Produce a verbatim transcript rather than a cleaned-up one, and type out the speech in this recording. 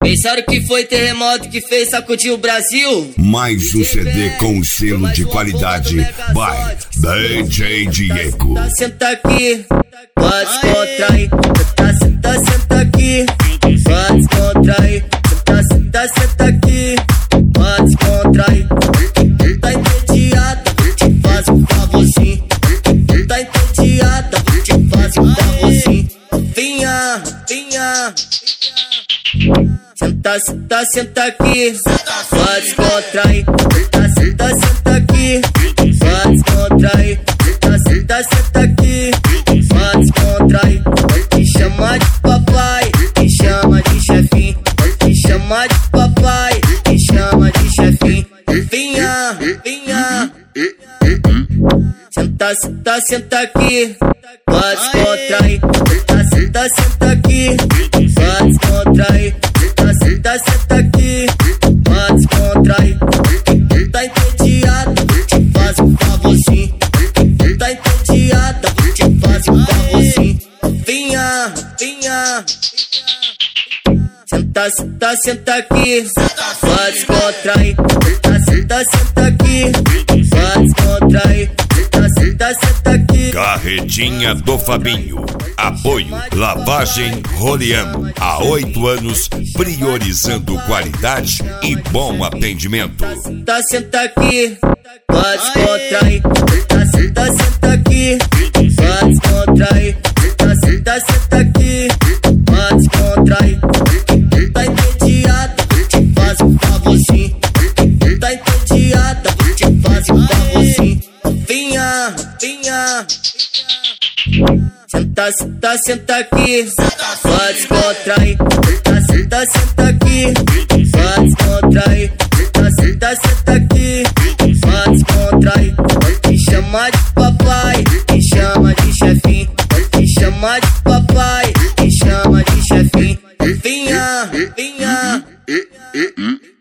Pensaram que foi terremoto que fez sacudir o Brasil? Mais um C D com selo de qualidade by D J Diego. Senta, senta aqui, pode descontrair. Senta, senta, senta aqui, pode descontrair. Senta, senta, senta aqui, pode descontrair. Tá entediada, te faz um favorzinho. Tá entediada, te faz um favorzinho. Vinha, vinha. Senta, senta, senta aqui, pode descontrair. Senta, senta, senta aqui, pode descontrair. Senta, senta, senta aqui, pode descontrair. Me chama de papai, me chama de chefinho. Me chama de papai, me chama de chefinho. Vinha, vinha. Senta, senta, senta aqui, pode descontrair. Senta, senta, senta aqui, pode descontrair. Senta, senta, senta aqui, pode descontrair. Tá entediada, te faz um favorzinho. Tá entediada, te faz um favorzinho. Vinha, vinha. Senta, senta, senta aqui, pode descontrair. Senta, senta, senta aqui, pode descontrair. Senta, senta, senta aqui. Carretinha do Fabinho. Apoio Lavagem Rolian. Há oito anos priorizando qualidade e bom atendimento. Senta, senta aqui, pode descontrair. Senta, senta, senta aqui, pode descontrair. Senta, senta, senta aqui, pode descontrair. Tá entediada, te faz um favorzinho. Tá entediada, te faz um favorzinho. Vinha, vinha. Senta, senta, senta aqui, pode descontrair. Senta, senta, senta aqui, pode descontrair. Senta, senta, senta aqui, pode descontrair. Me chama de papai, me chama de chefinho. Me chama de papai, me chama de chefinho. Vinha, vinha.